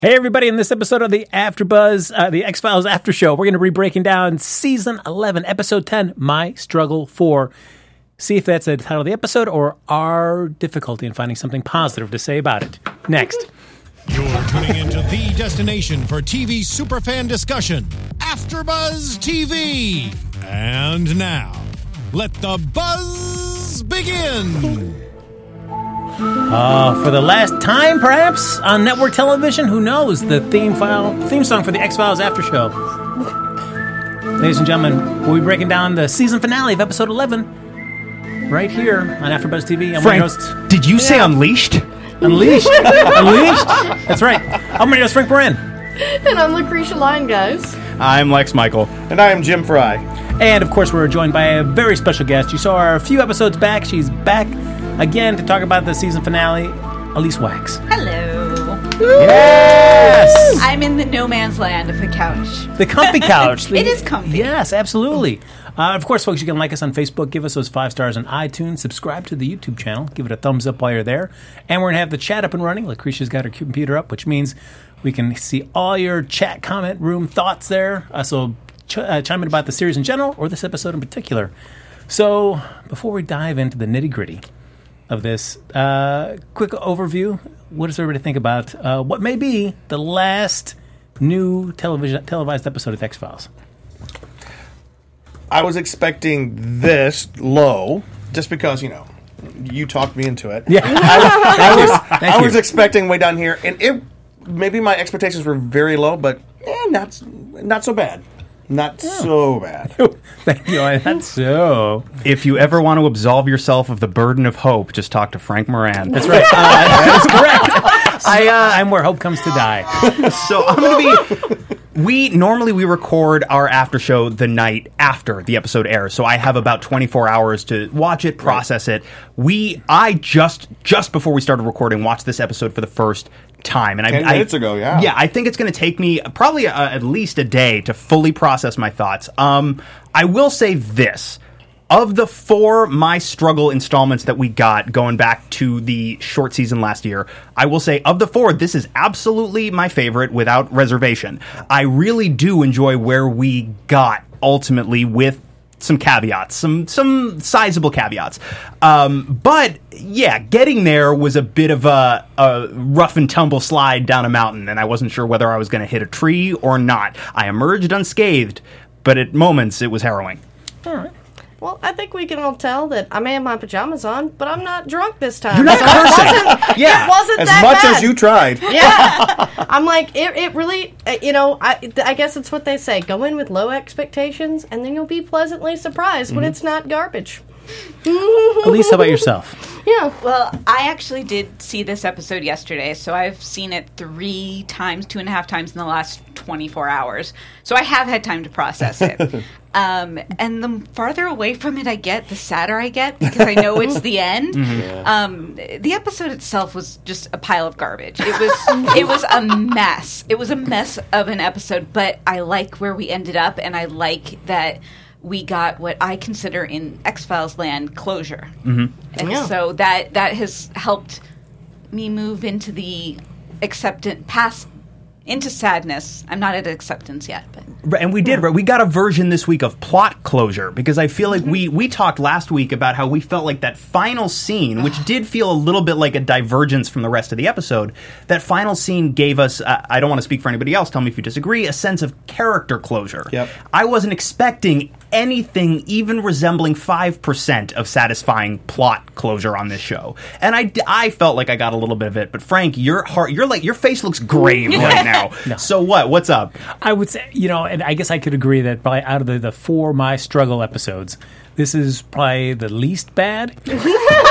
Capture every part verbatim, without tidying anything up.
Hey, everybody, in this episode of the AfterBuzz, uh, the X-Files After Show, we're going to be breaking down Season eleven, Episode ten, My Struggle For. See if that's the title of the episode or our difficulty in finding something positive to say about it. Next. You're tuning into the destination for T V superfan discussion, AfterBuzz T V. And now, let the buzz begin. Uh, for the last time, perhaps, on network television, who knows, the theme file, theme song for the X-Files After Show. Ladies and gentlemen, we'll be breaking down the season finale of Episode eleven right here on AfterBuzz T V. I'm Frank, host, did you say Unleashed? Unleashed. Unleashed? That's right. I'm your host, Frank Moran. And I'm Lucretia Lyon, guys. I'm Lex Michael. And I am Jim Fry. And, of course, we're joined by a very special guest. You saw her a few episodes back. She's back again to talk about the season finale, Elise Wax. Hello. Yes! I'm in the no man's land of the couch. The comfy couch. The, It is comfy. Yes, absolutely. Uh, of course, folks, you can like us on Facebook, give us those five stars on iTunes, subscribe to the YouTube channel, give it a thumbs up while you're there. And we're going to have the chat up and running. Lucretia's got her computer up, which means we can see all your chat, comment, room thoughts there. Uh, so ch- uh, chime in about the series in general or this episode in particular. So before we dive into the nitty-gritty of this, uh, quick overview. What does everybody think about uh, what may be the last new television televised episode of X-Files? I was expecting this low, just because, you know, you talked me into it. Yeah. I, I was, Thank I you. was expecting way down here, and it maybe my expectations were very low, but eh, not not so bad. Not so bad. Thank you. That's so. If you ever want to absolve yourself of the burden of hope, just talk to Frank Moran. That's right. Uh, that is correct. I, uh, I'm where hope comes to die. So I'm going to be... We normally we record our after show the night after the episode airs, so I have about twenty-four hours to watch it, process it. We I just just before we started recording watched this episode for the first time, and Ten I, minutes I, ago, yeah, yeah. I think it's going to take me probably uh, at least a day to fully process my thoughts. Um, I will say this. Of the four My Struggle installments that we got going back to the short season last year, I will say of the four, this is absolutely my favorite without reservation. I really do enjoy where we got ultimately with some caveats, some some sizable caveats. Um, but yeah, getting there was a bit of a, a rough and tumble slide down a mountain, and I wasn't sure whether I was going to hit a tree or not. I emerged unscathed, but at moments it was harrowing. All right. Well, I think we can all tell that I may have my pajamas on, but I'm not drunk this time. You're not so cursing. It wasn't, Yeah. it wasn't As that much bad. as you tried. Yeah. I'm like, it, it really, uh, you know, I, I guess it's what they say. Go in with low expectations, and then you'll be pleasantly surprised Mm-hmm. when it's not garbage. Elise, how about yourself? Yeah. Well, I actually did see this episode yesterday, so I've seen it three times, two and a half times in the last twenty-four hours. So I have had time to process it. um, and the farther away from it I get, the sadder I get, because I know it's the end. Yeah. Um, the episode itself was just a pile of garbage. It was it was a mess. It was a mess of an episode, but I like where we ended up, and I like that we got what I consider in X-Files land closure. Mm-hmm. And Yeah. so that that has helped me move into the acceptance, past, into sadness. I'm not at acceptance yet, but... Right, and we did, right? We got a version this week of plot closure, because I feel like we, we talked last week about how we felt like that final scene, which did feel a little bit like a divergence from the rest of the episode, that final scene gave us, uh, I don't want to speak for anybody else, tell me if you disagree, a sense of character closure. Yep. I wasn't expecting anything even resembling five percent of satisfying plot closure on this show. And I, I felt like I got a little bit of it, but Frank, your heart, you're like, your face looks grave right now. No. So what? What's up? I would say, you know, and I guess I could agree that probably out of the, the four My Struggle episodes, this is probably the least bad. That's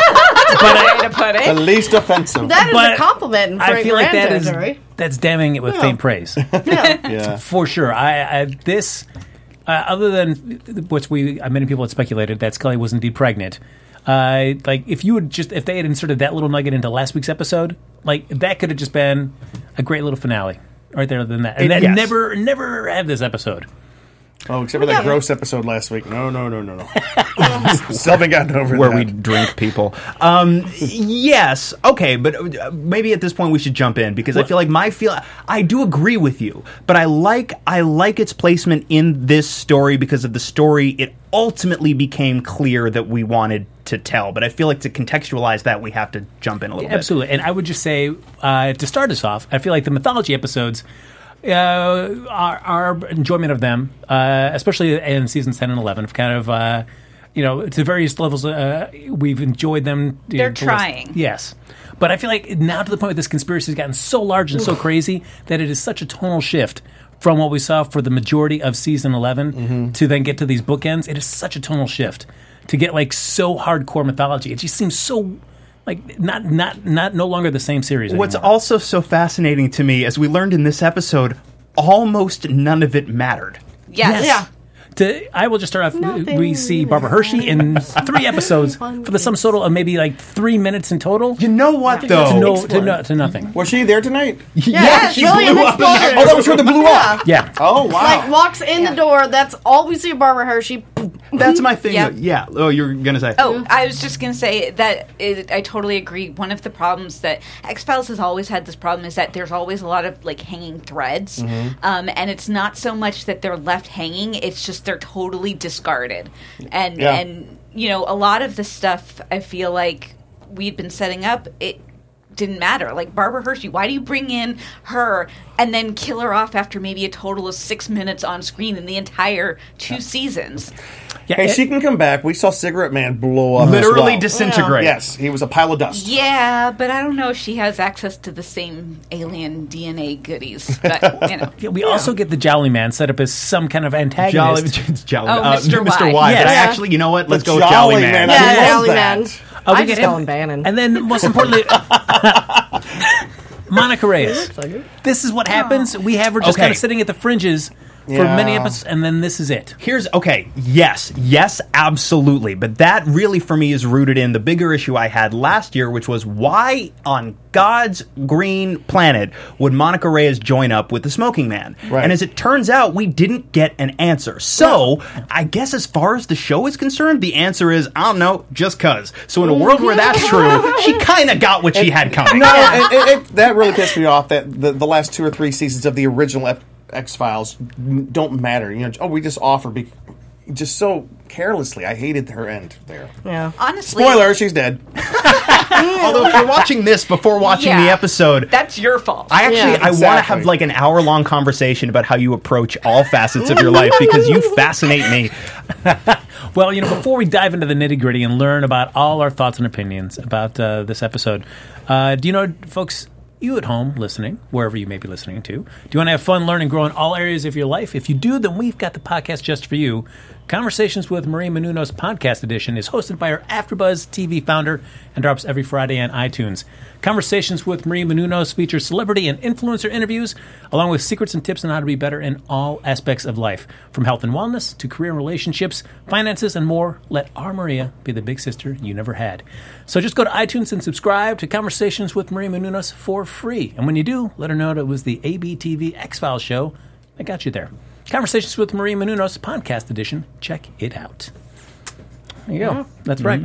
a good way to put The it. least offensive. That is But a compliment in Frank I feel like Moran that is territory. that's damning it with Yeah. faint praise. Yeah. yeah. For sure. I, I this, uh, other than which we, uh, many people had speculated that Scully was indeed pregnant. Uh, like if you would just if they had inserted that little nugget into last week's episode, like that could have just been a great little finale right there. Than that, and It- then yes. never, never have this episode. Oh, except for Yeah. that gross episode last week. No, no, no, no, no. Still haven't gotten over where that. we drink people. Um, yes, okay, but uh, maybe at this point we should jump in because I feel like my feel. I do agree with you, but I like I like its placement in this story because of the story it ultimately became clear that we wanted to tell. But I feel like to contextualize that, we have to jump in a little bit. Absolutely. And I would just say, uh, to start us off, I feel like the mythology episodes, uh, our, our enjoyment of them, uh, especially in seasons ten and eleven, have kind of, uh, you know, to various levels, uh, we've enjoyed them. you They're know, to trying. list- Yes. But I feel like now to the point where this conspiracy has gotten so large and so crazy that it is such a tonal shift from what we saw for the majority of season eleven Mm-hmm. to then get to these bookends. It is such a tonal shift to get like so hardcore mythology. It just seems so like not not not no longer the same series What's anymore. also so fascinating to me, as we learned in this episode, almost none of it mattered. Yes. Yeah. To, I will just start off. Nothing We see Barbara Hershey in three episodes for the sum total of maybe like three minutes in total. You know what, to, though? no, to, no, to nothing. Was she there tonight? Yeah, she really blew up. exploded. Oh, that was her that blew up. Yeah. Oh, wow. Like walks in the door. That's all we see of Barbara Hershey. That's my thing. Yeah. though. Yeah. Oh, you're going to say. Oh, I was just going to say that it, I totally agree. One of the problems that X-Files has always had this problem is that there's always a lot of like hanging threads. Um, and it's not so much that they're left hanging, it's just they're totally discarded. And, Yeah. and you know, a lot of the stuff I feel like we'd been setting up, it didn't matter. Like Barbara Hershey, why do you bring in her and then kill her off after maybe a total of six minutes on screen in the entire two seasons? Yeah, Hey, it- she can come back. We saw Cigarette Man blow up. as Literally well. disintegrate. Yes, he was a pile of dust. Yeah, but I don't know if she has access to the same alien D N A goodies. But, you know. Yeah, we also get the Jolly Man set up as some kind of Jolly, antagonist. it's Jolly, Oh, uh, Mister Mister Y. Y. But I Yes. actually, you know what? Let's The go with Jolly Jolly Man. Man. Yeah, I love Jolly that. Man. Oh, we I get just call him. him Bannon. And then, most importantly, Monica Reyes. This is what happens. We have her just Okay. kind of sitting at the fringes for Yeah. many episodes, and then this is it. Here's okay. Yes, yes, absolutely. But that really, for me, is rooted in the bigger issue I had last year, which was why on God's green planet would Monica Reyes join up with the Smoking Man? Right. And as it turns out, we didn't get an answer. So I guess as far as the show is concerned, the answer is I don't know, just cause. So in a world where that's true, she kind of got what she had coming. No, it, it, it, that really pissed me off. That the, the last two or three seasons of the original F- X-Files don't matter. You know, oh, we just offer be- just so carelessly. I hated her end there. Yeah. Honestly, Spoiler: she's dead. Although if you're watching this before watching Yeah. the episode, that's your fault. I actually Yeah. I want to Exactly. have like an hour long conversation about how you approach all facets of your life because you fascinate me. Well, you know, before we dive into the nitty gritty and learn about all our thoughts and opinions about uh, this episode, uh, do you know, folks, you at home listening, wherever you may be listening to, do you want to have fun, learn, and grow in all areas of your life? If you do, then we've got the podcast just for you. Conversations with Marie Menounos podcast edition is hosted by our AfterBuzz T V founder and drops every Friday on iTunes. Conversations with Marie Menounos features celebrity and influencer interviews, along with secrets and tips on how to be better in all aspects of life, from health and wellness to career and relationships, finances, and more. Let our Maria be the big sister you never had. So just go to iTunes and subscribe to Conversations with Marie Menounos for free. And when you do, let her know that it was the A B T V X-Files show that got you there. Conversations with Marie Menounos podcast edition. Check it out. There you go. That's right.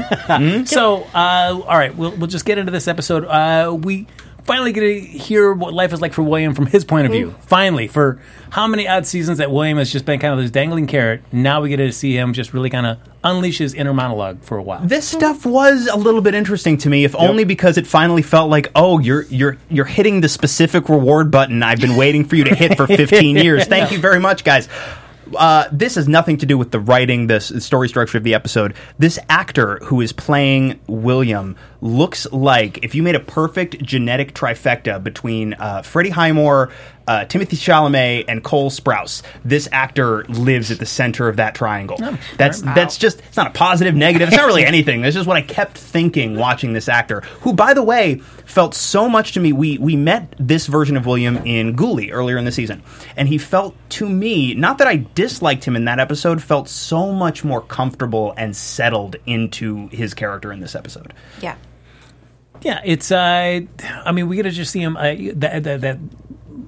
So, uh, all right, we'll, we'll just get into this episode. Uh, we finally get to hear what life is like for William from his point of view. Finally, for how many odd seasons that William has just been kind of this dangling carrot, now we get to see him just really kind of unleash his inner monologue for a while. This stuff was a little bit interesting to me, if only because it finally felt like, oh, you're you're you're hitting the specific reward button I've been waiting for you to hit for fifteen years. Thank you very much, guys. Uh, this has nothing to do with the writing, the s- story structure of the episode. This actor who is playing William looks like if you made a perfect genetic trifecta between uh, Freddie Highmore, uh, Timothy Chalamet, and Cole Sprouse. This actor lives at the center of that triangle. That's that's just, it's not a positive, negative. It's not really anything. That's just what I kept thinking watching this actor, who, by the way, felt so much to me. We we met this version of William in Ghoulie earlier in the season, and he felt to me, not that I disliked him in that episode, felt so much more comfortable and settled into his character in this episode. yeah. Yeah, it's. Uh, I mean, we get to just see him. Uh, that, that, that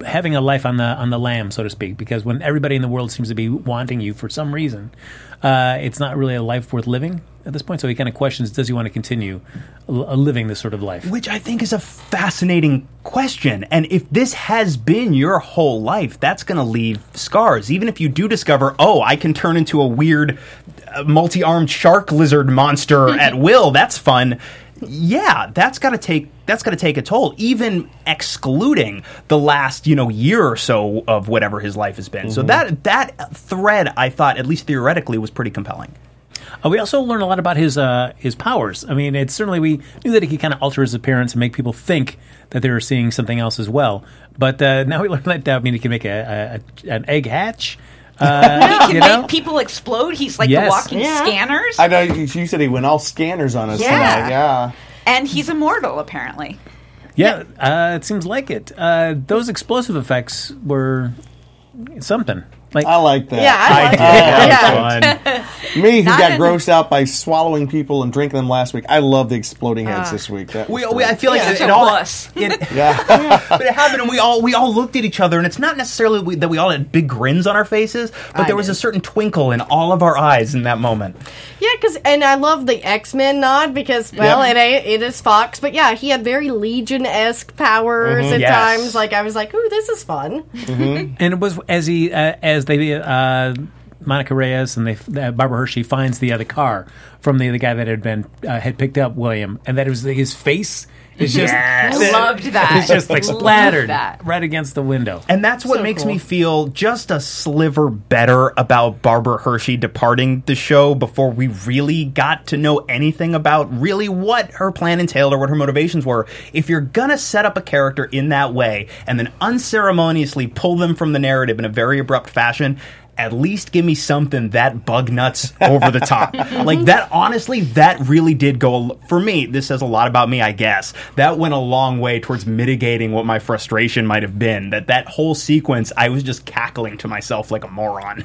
having a life on the on the lam, so to speak, because when everybody in the world seems to be wanting you for some reason, uh, it's not really a life worth living at this point. So he kind of questions: does he want to continue l- living this sort of life? Which I think is a fascinating question. And if this has been your whole life, that's going to leave scars. Even if you do discover, oh, I can turn into a weird uh, multi-armed shark lizard monster at will. That's fun. Yeah, that's got to take that's got to take a toll, even excluding the last, you know, year or so of whatever his life has been. Mm-hmm. So that that thread, I thought, at least theoretically, was pretty compelling. Uh, we also learned a lot about his uh, his powers. I mean, it's certainly we knew that he could kind of alter his appearance and make people think that they were seeing something else as well. But uh, now we learned that uh, I mean, he can make a, a, an egg hatch. Uh, he can you know? make people explode. He's like Yes. the walking Yeah. scanners. I know you, you said he went all scanners on us Yeah. tonight. Yeah. And he's immortal, apparently. Yeah, uh, it seems like it. Uh, those explosive effects were something. Like I like that. Yeah, I like That that. was fun. Me, who Not got in- grossed out by swallowing people and drinking them last week, I love the exploding heads this week. That was We, we, great. I feel like Yeah, it, such it a all wuss. it, yeah. but it happened, and we all we all looked at each other, and it's not necessarily we, that we all had big grins on our faces, but I there was did. a certain twinkle in all of our eyes in that moment. Yeah, because and I love the X-Men nod because well, Yep. it ain't, it is Fox, but yeah, he had very Legion-esque powers at Yes. times. Like I was like, ooh, this is fun. and it was as he uh, as they uh, Monica Reyes and they uh, Barbara Hershey finds the other car from the the guy that had been uh, had picked up William, and that it was his face is just Yes. I loved that. it's just like Loved splattered that. right against the window. And that's what So makes cool. me feel just a sliver better about Barbara Hershey departing the show before we really got to know anything about really what her plan entailed or what her motivations were. If you're gonna set up a character in that way and then unceremoniously pull them from the narrative in a very abrupt fashion, at least give me something that bug nuts over the top. Like that, honestly, that really did go, a- for me, this says a lot about me, I guess. That went a long way towards mitigating what my frustration might have been. That that whole sequence, I was just cackling to myself like a moron.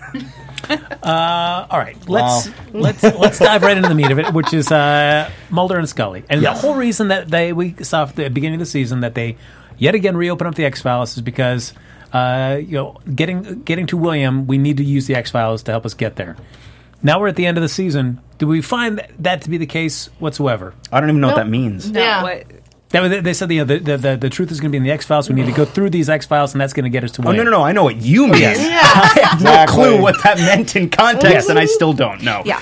Uh, all right, let's let's let's dive right into the meat of it, which is uh, Mulder and Scully. And Yes. the whole reason that they we saw at the beginning of the season that they yet again reopen up the X-Files is because uh, you know getting getting to William, we need to use the X-Files to help us get there. Now we're at the end of the season. Do we find that to be the case whatsoever? I don't even know what Nope. that means. No, Yeah. what, They, they said you know, the, the, the, the truth is going to be in the X-Files. We need to go through these X-Files, and that's going to get us to Oh, William. no, no, no. I know what you mean. Yeah. I have no Exactly. clue what that meant in context, and I still don't know. yeah.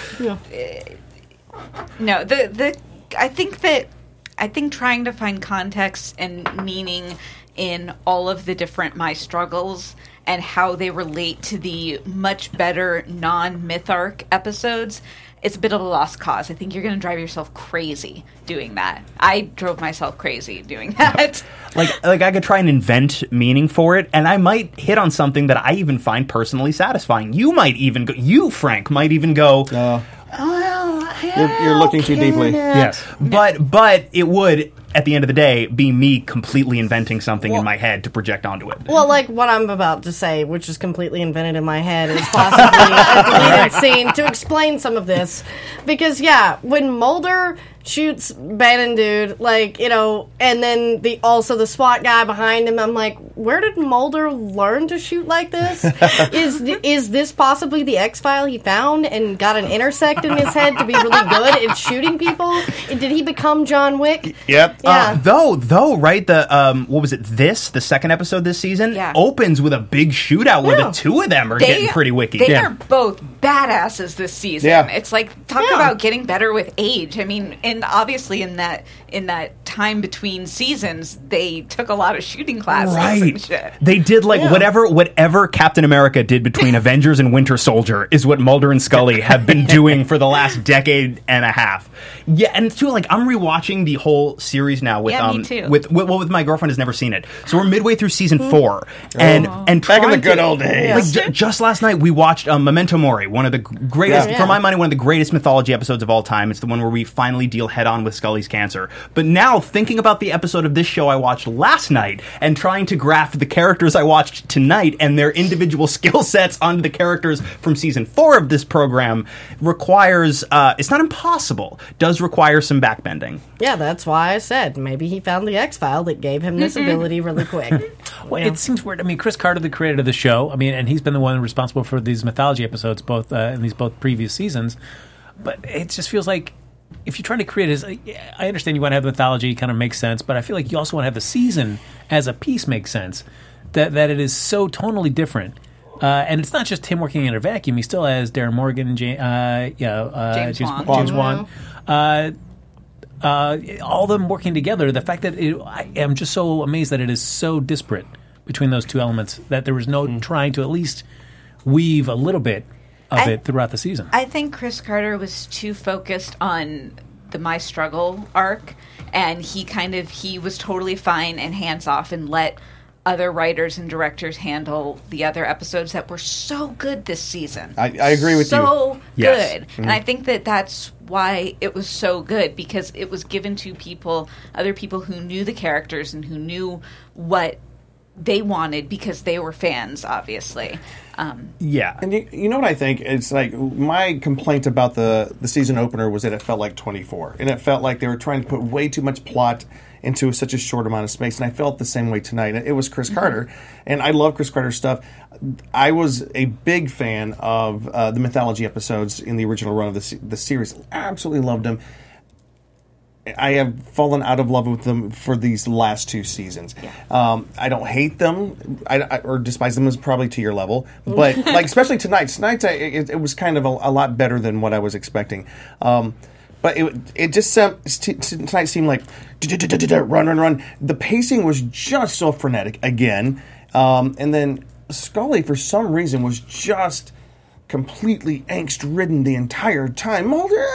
No, the the I think that I think trying to find context and meaning in all of the different my struggles and how they relate to the much better non-myth arc episodes, it's a bit of a lost cause. I think you're going to drive yourself crazy doing that. I drove myself crazy doing that. Like, like I could try and invent meaning for it, and I might hit on something that I even find personally satisfying. You might even go, you, Frank, might even go, Uh, well, you're, you're looking too deeply. Yes. But, but it would, at the end of the day, be me completely inventing something in my head to project onto it. Well, like what I'm about to say, which is completely invented in my head, is possibly a deleted scene to explain some of this. Because, yeah, when Mulder shoots Bannon dude, like, you know, and then the also the SWAT guy behind him, I'm like, where did Mulder learn to shoot like this? is is this possibly the X-File he found and got an intersect in his head to be really good at shooting people? Did he become John Wick? Yep. Yeah. Uh, though, though, right? The um, what was it? This the second episode this season Yeah. opens with a big shootout where Yeah. the two of them are They- getting pretty wicky. They Yeah. are both badasses this season. Yeah. It's like talk Yeah. about getting better with age. I mean, and obviously in that in that time between seasons, they took a lot of shooting classes and Right. shit. They did like Yeah. whatever whatever Captain America did between Avengers and Winter Soldier is what Mulder and Scully have been doing for the last decade and a half. Yeah, and too like I'm rewatching the whole series now with Yeah, me um too. with with, well, with my girlfriend has never seen it. So we're midway through season four, and and Back in the trying good to- old days. Like ju- just last night we watched um, Memento Mori, One of the greatest, Yeah. for my money, one of the greatest mythology episodes of all time. It's the one where we finally deal head on with Scully's cancer. But now, thinking about the episode of this show I watched last night and trying to graft the characters I watched tonight and their individual skill sets onto the characters from season four of this program requires, uh, it's not impossible, does require some backbending. Yeah, that's why I said maybe he found the X-File that gave him this ability really quick. Well, Yeah. it seems weird. I mean, Chris Carter, the creator of the show, I mean, and he's been the one responsible for these mythology episodes, both uh, in these both previous seasons. But it just feels like if you're trying to create his, I understand you want to have the mythology, kind of makes sense, but I feel like you also want to have the season as a piece make sense. That that it is so tonally different. Uh, and it's not just him working in a vacuum. He still has Darren Morgan, ja- uh, yeah, uh, James Wan. James Wan. Uh, uh, all of them working together. The fact that it, I am just so amazed that it is so disparate between those two elements that there was no Mm. trying to at least weave a little bit of I- it throughout the season. I think Chris Carter was too focused on the My Struggle arc, and he kind of he was totally fine and hands off and let other writers and directors handle the other episodes that were so good this season. I- I agree with you. So Yes. good, and I think that that's why it was so good, because it was given to people, other people who knew the characters and who knew what they wanted because they were fans, obviously. Um, Yeah. And you, you know what I think? It's like my complaint about the, the season opener was that it felt like twenty-four. And it felt like they were trying to put way too much plot into such a short amount of space. And I felt the same way tonight. It was Chris Carter. And I love Chris Carter's stuff. I was a big fan of uh, the mythology episodes in the original run of the, se- the series. Absolutely loved them. I have fallen out of love with them for these last two seasons. Um, I don't hate them, I, I, or despise them is probably to your level, but like especially tonight. Tonight's I, it, it was kind of a, a lot better than what I was expecting. Um, but it it just sem- t- t- tonight seemed like run run run. The pacing was just so frenetic again, um, and then Scully for some reason was just completely angst-ridden the entire time,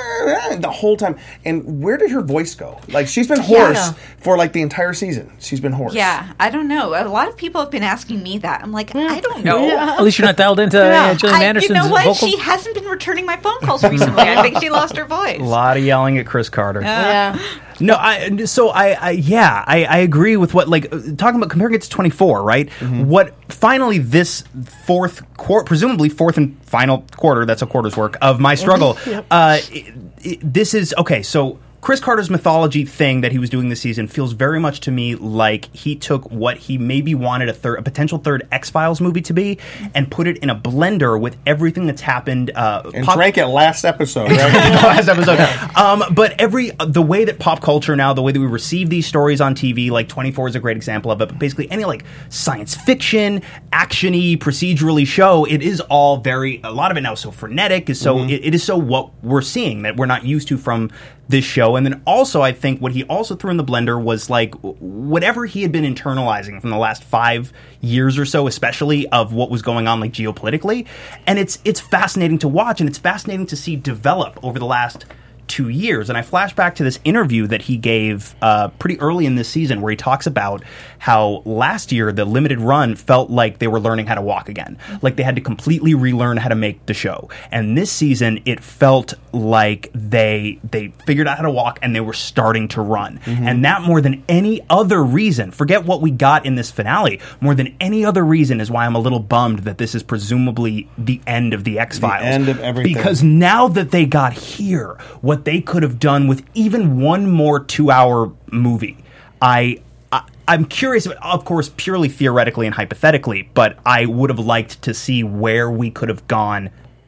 the whole time. And where did her voice go? Like, she's been hoarse Yeah. for, like, the entire season. She's been hoarse. yeah, I don't know. A lot of people have been asking me that. I'm like, I don't know. At least you're not dialed into uh, Gillian I, Anderson's you know what? vocal. She hasn't been returning my phone calls recently. I think she lost her voice. A lot of yelling at Chris Carter. Yeah. No, I so I, I yeah, I, I agree with what like uh, talking about comparing it to twenty-four, right? What finally this fourth quarter, presumably fourth and final quarter, that's a quarter's work of My Struggle. uh, it, it, this is okay. So Chris Carter's mythology thing that he was doing this season feels very much to me like he took what he maybe wanted a third, a potential third X-Files movie to be, and put it in a blender with everything that's happened. Uh, And pop- drank it last episode, right? last episode. Um, but every the way that pop culture now, the way that we receive these stories on T V, like twenty-four is a great example of it. But basically, any like science fiction, actiony, procedurally show, it is all very. A lot of it now is so frenetic. Is so it, it is so what we're seeing that we're not used to from this show. And then also, I think what he also threw in the blender was like whatever he had been internalizing from the last five years or so, especially of what was going on like geopolitically. And it's it's fascinating to watch, and it's fascinating to see develop over the last two years. And I flash back to this interview that he gave uh, pretty early in this season where he talks about how last year the limited run felt like they were learning how to walk again. Like they had to completely relearn how to make the show. And this season it felt like they they figured out how to walk and they were starting to run. Mm-hmm. And that more than any other reason, forget what we got in this finale, more than any other reason is why I'm a little bummed that this is presumably the end of the X-Files. The end of everything. Because now that they got here, what they could have done with even one more two-hour movie, I, I I'm curious, of course, purely theoretically and hypothetically, but I would have liked to see where we could have gone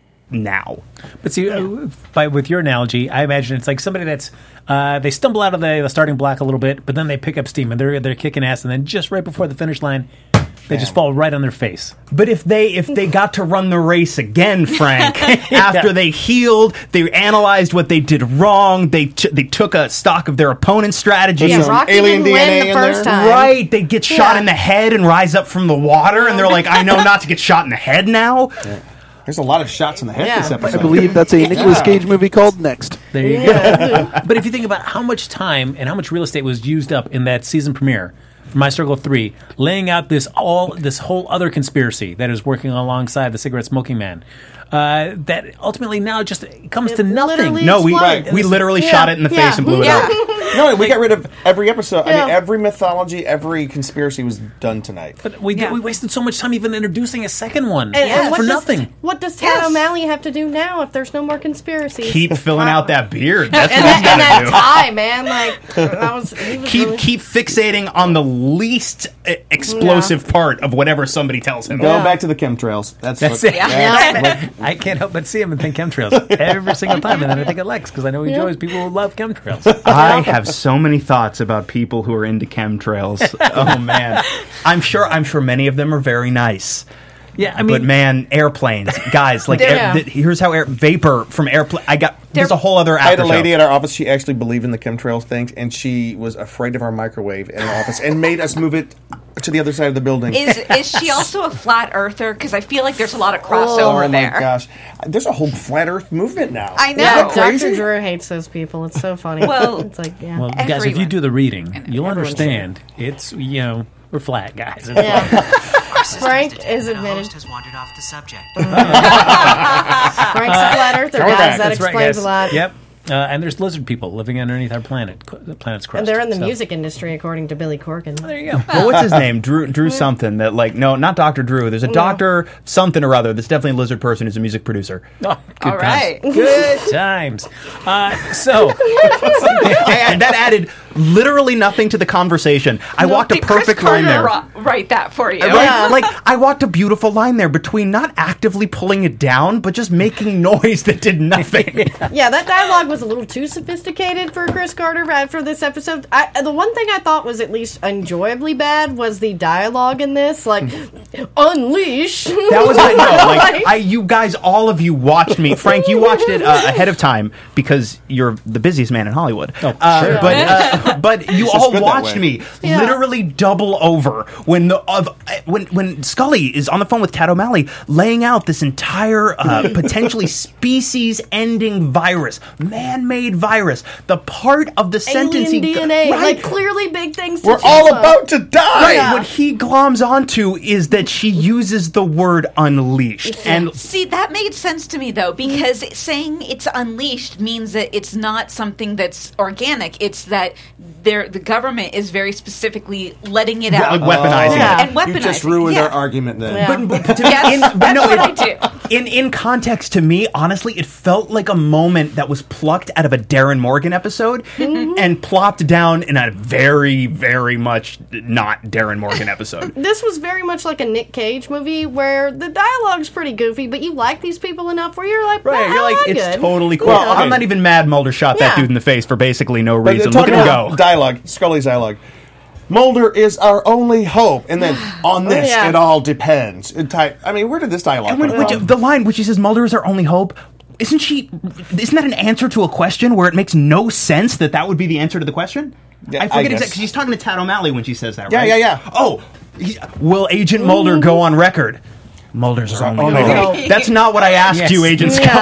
now. But see, uh, by with your analogy, I imagine it's like somebody that's uh, they stumble out of the, the starting block a little bit, but then they pick up steam and they're they're kicking ass, and then just right before the finish line, they just fall right on their face. But if they if they got to run the race again, Frank, after Yeah. they healed, they analyzed what they did wrong, they t- they took a stock of their opponent's strategies. Yeah, some Rocky alien didn't D N A win the in first there. time. Right, they get shot Yeah. in the head and rise up from the water, and they're like, "I know not to get shot in the head now." There's a lot of shots in the head Yeah. this episode. I believe that's a Nicolas Cage movie called Next. There you go. But if you think about how much time and how much real estate was used up in that season premiere for My Struggle three, laying out this all this whole other conspiracy that is working alongside the cigarette smoking man. Uh, that ultimately now just comes It to nothing. literally No, we exploded. we literally Yeah. shot it in the Yeah. face and blew it Yeah. up. No, we got rid of every episode. I Yeah. mean, every mythology, every conspiracy was done tonight. But we, Yeah. we wasted so much time even introducing a second one. And, and what for does, nothing. What does Tad Yes. O'Malley have to do now if there's no more conspiracies? Keep filling out that beard. That's and what that, he's got and to that do. tie, man. Like that was. He was Keep really, keep fixating on the least uh, explosive part of whatever somebody tells him. Go Yeah. back to the chemtrails. That's, That's what, it. that's what- I can't help but see him and think chemtrails every single time, and then I think of Lex because I know he enjoys people who love chemtrails. I have so many thoughts about people who are into chemtrails. Oh man, I'm sure. I'm sure many of them are very nice. Yeah, I mean, But man, airplanes, guys. Like, Yeah. air, th- here's how air vapor from airplane. I got. There's a whole other. I had a after lady show. at our office. She actually believed in the chemtrails things, and she was afraid of our microwave in our office, and made us move it to the other side of the building. Is is she also a flat earther? Because I feel like there's a lot of oh crossover my there. gosh, there's a whole flat Earth movement now. I know. yeah, Isn't that Doctor crazy? Drew hates those people. It's so funny. Well- it's like yeah. well, guys, if you everyone. do the reading, you'll everyone understand. It's you know we're flat guys. yeah. Our system Frank today is that a admitted. host has wandered off the subject. Frank's a flat earther, Go guys. back. That That's right, explains guys. a lot. Yep. Uh, and there's lizard people living underneath our planet, qu- the planet's crust. And they're in the So, music industry, according to Billy Corgan. There you go. Well, what's his name? Drew Drew something. That like no, not Doctor Drew. There's a Doctor something or other. That's definitely a lizard person who's a music producer. Oh, good All right. times. Good times. Uh, so, And that added literally nothing to the conversation. I walked a Did Chris perfect line Carter there. ro- write that for you? Right? Like I walked a beautiful line there between not actively pulling it down, but just making noise that did nothing. Yeah, that dialogue was a little too sophisticated for Chris Carter uh, for this episode. I, the one thing I thought was at least enjoyably bad was the dialogue in this, like unleash. That was I know. Like I, you guys, all of you watched me. Frank, you watched it uh, ahead of time because you're the busiest man in Hollywood. Oh, uh, sure. But uh, but you just all good that watched way. me Yeah. literally double over when the of uh, when when Scully is on the phone with Tad O'Malley, laying out this entire uh, potentially species-ending virus, man-made virus. The part of the sentence Alien he D N A, right, like clearly big things. To We're chew all on. about to die. Right, Yeah. what he gloms onto is that she uses the word unleashed. And See, that made sense to me though, because saying it's unleashed means that it's not something that's organic. It's that there the government is very specifically letting it out like weaponizing Yeah. it. and weaponizing. You just it. ruined yeah. our argument then. Yeah. But, but to me, Yes, in, but that's no, what I it- do. In in context, to me, honestly, it felt like a moment that was plucked out of a Darren Morgan episode Mm-hmm. and plopped down in a very, very much not Darren Morgan episode. This was very much like a Nick Cage movie where the dialogue's pretty goofy, but you like these people enough where you're like, Right, "Well, you're like, I'm it's good." totally cool. Well, okay. I'm not even mad Mulder shot that Yeah. dude in the face for basically no But reason. Look talking at him about go. dialogue, Scully's dialogue. Mulder is our only hope, and then on this, Yeah. it all depends. It ty- I mean, where did this dialogue And come when, which, from? the line which he says Mulder is our only hope. Isn't she? Isn't that an answer to a question where it makes no sense that that would be the answer to the question? Yeah, I I forget guess. exactly because she's talking to Tad O'Malley when she says that. Yeah, right? yeah, yeah. Oh, he, will Agent Mulder go on record? Mulder's our only only hope. hope. That's not what I asked Yes. you, Agent Scully.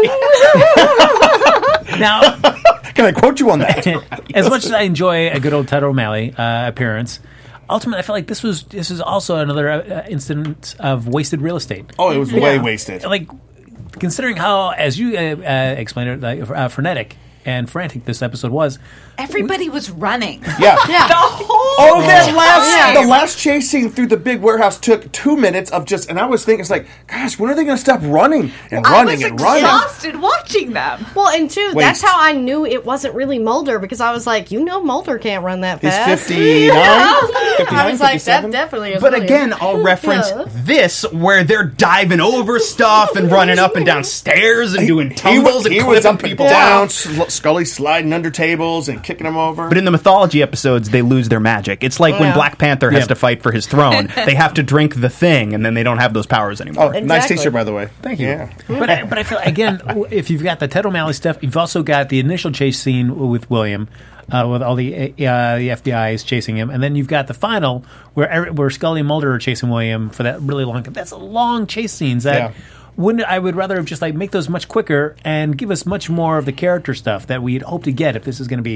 Yeah. now, Can I quote you on that? as much as I enjoy a good old Ted O'Malley uh, appearance, ultimately I feel like this was this is also another uh, instance of wasted real estate. Oh, it was way wasted. Like considering how, as you uh, uh, explained it, like, uh, frenetic and frantic this episode was. Everybody was running. Yeah. Yeah. The whole Oh, that time. last the last chase scene through the big warehouse took two minutes of just, and I was thinking, it's like, gosh, when are they going to stop running and I running was and running? exhausted watching them. Well, and two, that's Waste. how I knew it wasn't really Mulder because I was like, you know, Mulder can't run that He's fast. fifty-nine, I fifty-nine, was like, that fifty-seven. definitely is. But William. again, I'll reference Yeah. this where they're diving over stuff and running up and down stairs and doing He, tumbles was, and he was clipping up and people down, down. Sl- Scully sliding under tables and kicking them over. But in the mythology episodes, they lose their magic. It's like when Yeah. Black Panther has Yeah. to fight for his throne. They have to drink the thing, and then they don't have those powers oh, anymore. nice Exactly. T-shirt, by the way. Thank you. Yeah. But I, but I feel again, if you've got the Ted O'Malley stuff, you've also got the initial chase scene with William, uh, with all the uh, the F B I is chasing him, and then you've got the final where every, where Scully and Mulder are chasing William for that really long. That's a long chase scenes that. Yeah. Wouldn't I would rather have just like make those much quicker and give us much more of the character stuff that we'd hope to get if this is going to be,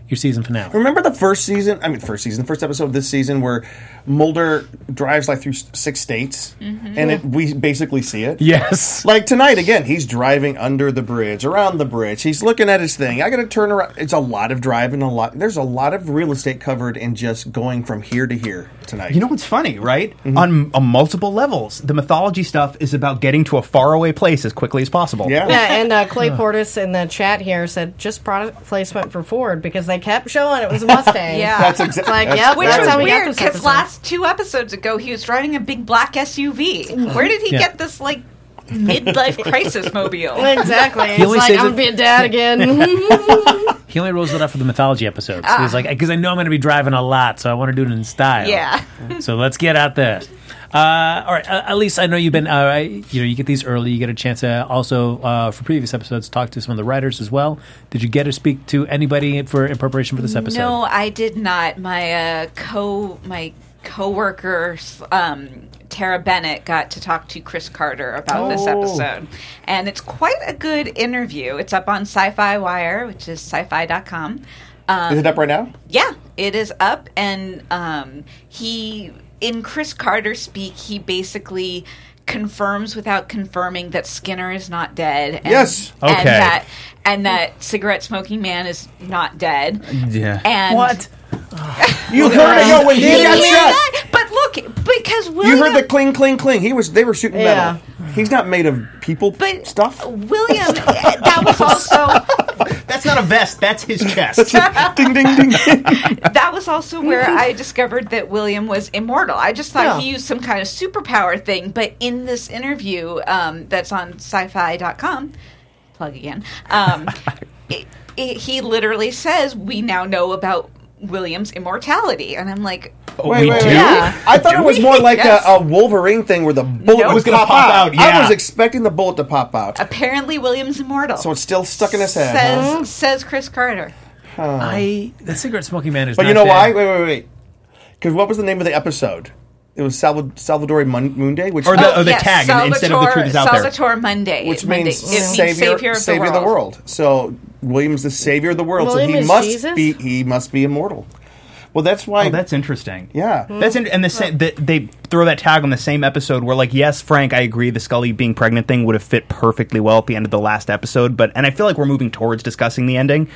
your season finale. Remember the first season? I mean, first season, the first episode of this season where Mulder drives like through s- six states, Mm-hmm. and it, we basically see it. Yes. Like tonight, again, he's driving under the bridge, around the bridge. He's looking at his thing. I got to turn around. It's a lot of driving. A lot. There's a lot of real estate covered in just going from here to here tonight. You know what's funny, right? Mm-hmm. On, on multiple levels, the mythology stuff is about getting to a faraway place as quickly as possible. Yeah. Yeah, and uh, Clay Portis in the chat here said just product placement for Ford because they kept showing it was a Mustang. Yeah. That's exactly. Like, yep, Which that's was how we got weird this because episode. last two episodes ago he was driving a big black S U V. Where did he Yeah. get this like midlife crisis mobile? Exactly. He's only like, says I'm it- going to be a dad again. He only rolls it up for the mythology episodes. Ah. He's like, because I know I'm going to be driving a lot, so I want to do it in style. Yeah. So let's get out there. Uh, all right, uh, at least I know you've been. Uh, you know, you get these early. You get a chance to also uh, for previous episodes talk to some of the writers as well. Did you get to speak to anybody for in preparation for this episode? No, I did not. My uh, co my coworker um, Tara Bennett got to talk to Chris Carter about this Oh. episode, and it's quite a good interview. It's up on Sci-Fi Wire, which is sci-fi dot com. Um, Is it up right now? Yeah, it is up, and um, he, in Chris Carter speak, he basically confirms without confirming that Skinner is not dead. And, Yes. and Okay. that and that cigarette smoking man is not dead. Yeah. And What? You heard it go when he He got heard shot. that, but look, because William, You heard the cling, cling, cling. He was. They were shooting Yeah. metal. He's not made of people but stuff. William, that was also. That's not a vest. That's his chest. ding, ding, ding. That was also where I discovered that William was immortal. I just thought Yeah. he used some kind of superpower thing, but in this interview um, that's on sci fi dot com, plug again, um, it, it, he literally says, we now know about William's immortality. And I'm like, Wait, we wait, do? wait. Yeah. I thought it was more like Yes. a, a Wolverine thing where the bullet Nope. was It was going to gonna pop, pop out. out, yeah. I was expecting the bullet to pop out. apparently William's immortal. So it's still stuck in his head. says, huh? says Chris Carter. I the cigarette smoking man is. But not you know dead. why? Wait, wait, wait. Because what was the name of the episode? It was Salva- Salvador Mon- Moonday, which Or the- Oh, the yes, tag, and instead of the truth is out there. Salvatore Monday. which Monday. means It means savior, savior, of, savior the of the world. So William's the savior of the world. William so he is must Jesus? be. He must be immortal. Well, that's why. Oh, that's interesting. yeah. That's in, and the same, the, they throw that tag on the same episode where, like, yes, Frank, I agree, the Scully being pregnant thing would have fit perfectly well at the end of the last episode, but and I feel like we're moving towards discussing the ending.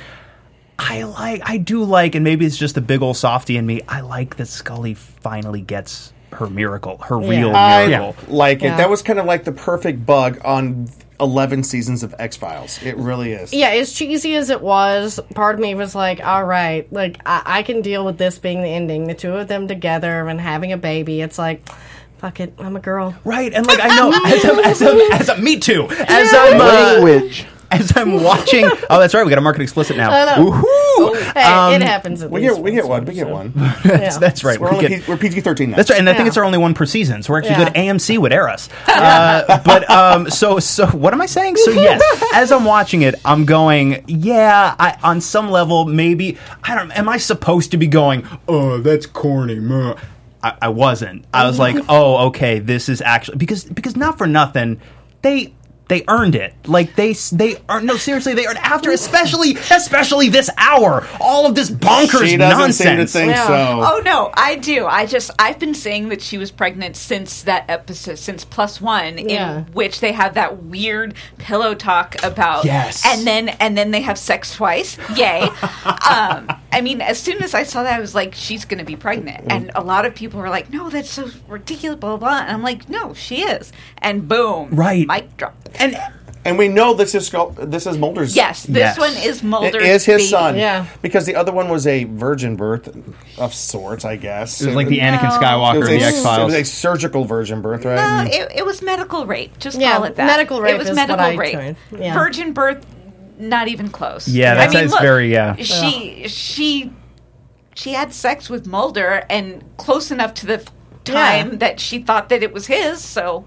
I like, I do like, and maybe it's just the big old softy in me. I like that Scully finally gets her miracle, her real I miracle. like it. Yeah. That was kind of like the perfect bug on eleven seasons of X Files. It really is. Yeah, as cheesy as it was, part of me was like, all right, like, I, I can deal with this being the ending. The two of them together and having a baby. It's like, fuck it, I'm a girl. Right, and like I know, as I'm, as I'm, as I'm me too, as I'm uh, Language. as I'm watching. Oh, that's right, we got to mark it explicit now. I know. Woohoo! Hey, Um, it happens at We least get we get once one. We get one. that's, that's right. We're we only get- P- we're P G thirteen now. That's right, and I think Yeah. it's our only one per season, so we're actually Yeah. good. A M C would air us. Uh, but um, so so what am I saying? So yes, as I'm watching it, I'm going, yeah. I, on some level, maybe I don't. Am I supposed to be going? Oh, that's corny. Meh." I, I wasn't. I was like, oh, okay, this is actually because because not for nothing, they. They earned it. Like they they earned no seriously. They earned after especially especially this hour. All of this bonkers She doesn't nonsense. seem to think Yeah. so. Oh no, I do. I just I've been saying that she was pregnant since that episode, since Plus One, Yeah. in which they have that weird pillow talk about. Yes. and then and then they have sex twice. Yay! um, I mean, as soon as I saw that, I was like, she's going to be pregnant, and a lot of people were like, no, that's so ridiculous, blah blah. blah. And I'm like, no, she is, and boom, Right. mic drop. And And we know this is Scal- this is Mulder's. Yes, this Yes. one is It Mulder's. is his baby. son. Yeah. Because the other one was a virgin birth of sorts, I guess. it was like the Anakin No. It Skywalker was of a- the X It Files. was a surgical virgin birth, right? No, it, it was medical rape. Just Yeah, call it that. medical rape It was is what medical I rape. joined. Yeah. Virgin birth, not even close. Yeah, that's- I mean, that's look, very, yeah. She she she had sex with Mulder and close enough to the f- time Yeah. that she thought that it was his. So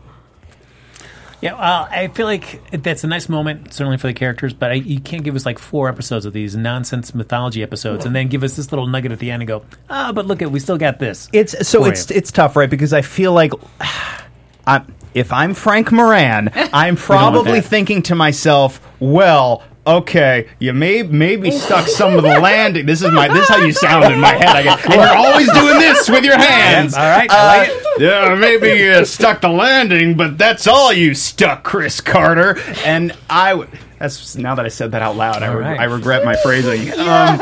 Yeah, well, I feel like that's a nice moment, certainly for the characters, but I, you can't give us like four episodes of these nonsense mythology episodes and then give us this little nugget at the end and go, ah, but look, at we still got this. It's so for it's you. it's tough, right? Because I feel like I'm, if I'm Frank Moran, I'm want probably that. thinking to myself, well, okay, you may maybe stuck some of the landing. This is my this is how you sound in my head. I get, and you're always doing this with your hands. All right, I like it. Yeah, maybe you stuck the landing, but that's all you stuck, Chris Carter. And I would. That's now that I said that out loud, I, re- right. I regret my phrasing. Um,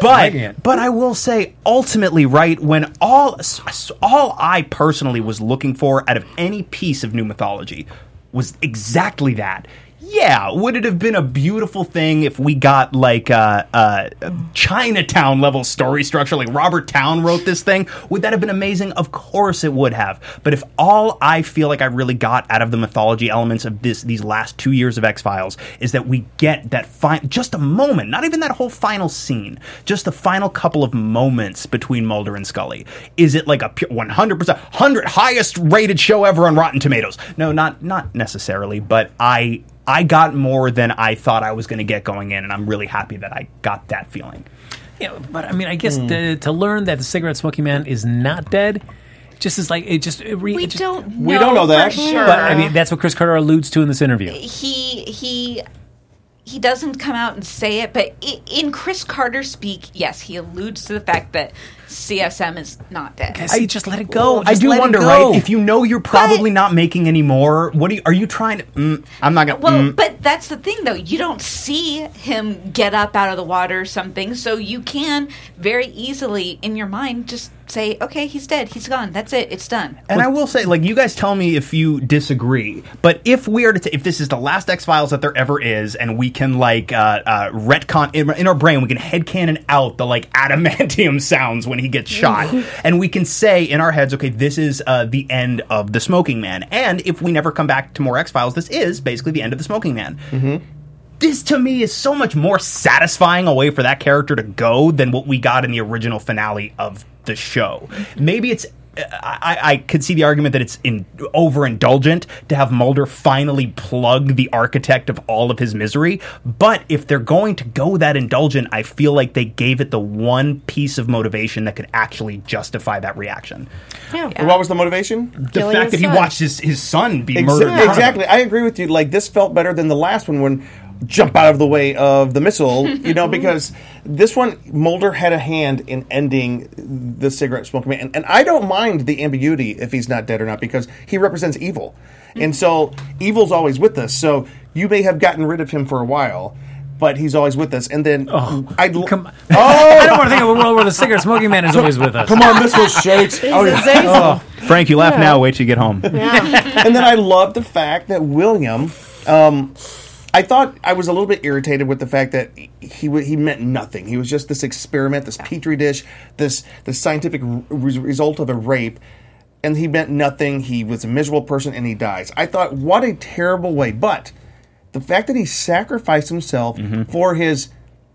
but but I will say, ultimately, right when all all I personally was looking for out of any piece of new mythology was exactly that. Yeah, would it have been a beautiful thing if we got like a uh, uh, Chinatown level story structure, like Robert Towne wrote this thing? Would that have been amazing? Of course it would have. But if all I feel like I really got out of the mythology elements of this these last two years of X-Files is that we get that fi- just a moment, not even that whole final scene, just the final couple of moments between Mulder and Scully. Is it like a pure one hundred percent, one hundred highest rated show ever on Rotten Tomatoes? No, not not necessarily, but I... I got more than I thought I was going to get going in, and I'm really happy that I got that feeling. Yeah, but I mean, I guess the, to learn that the cigarette smoking man is not dead, just is like it just it re, We it just, don't know We don't know that. for sure. But I mean, that's what Chris Carter alludes to in this interview. he he he doesn't come out and say it, but i- in Chris Carter speak, yes, he alludes to the fact that C S M is not dead. Guys, I just let it go. I Just do let it wonder, go. right? If you know you're probably not making any more, what are you, are you trying to? Mm, I'm not gonna. Well, mm. but that's the thing, though. You don't see him get up out of the water or something, so you can very easily, in your mind, just say, okay, he's dead. He's gone. That's it. It's done. And I will say, like, you guys tell me if you disagree, but if we are to, t- if this is the last X-Files that there ever is, and we can, like, uh, uh, retcon, in, in our brain, we can headcanon out the, like, adamantium sounds when he gets shot, and we can say in our heads, okay, this is uh, the end of the Smoking Man, and if we never come back to more X-Files, this is basically the end of the Smoking Man. Mm-hmm. This, to me, is so much more satisfying a way for that character to go than what we got in the original finale of the show. Maybe it's... I, I could see the argument that it's in, overindulgent to have Mulder finally plug the architect of all of his misery, but if they're going to go that indulgent, I feel like they gave it the one piece of motivation that could actually justify that reaction. Yeah. What was the motivation? The Killing fact his that he son. watched his, his son be Exa- murdered. in front of him. Exactly. I agree with you. Like, this felt better than the last one when jump out of the way of the missile, you know, because this one, Mulder had a hand in ending the cigarette smoking man. And, and I don't mind the ambiguity if he's not dead or not, because he represents evil. And so evil's always with us. So you may have gotten rid of him for a while, but he's always with us. And then Oh, I'd l- come, Oh, I don't want to think of a world where the cigarette smoking man is always with us. come on, missile shakes. Oh, He's a yeah. Zazel. Frank, you laugh now. Wait till you get home. Yeah. And then I love the fact that William, um, I thought I was a little bit irritated with the fact that he w- he meant nothing. He was just this experiment, this petri dish, this this scientific re- result of a rape, and he meant nothing. He was a miserable person, and he dies. I thought, what a terrible way. But the fact that he sacrificed himself for his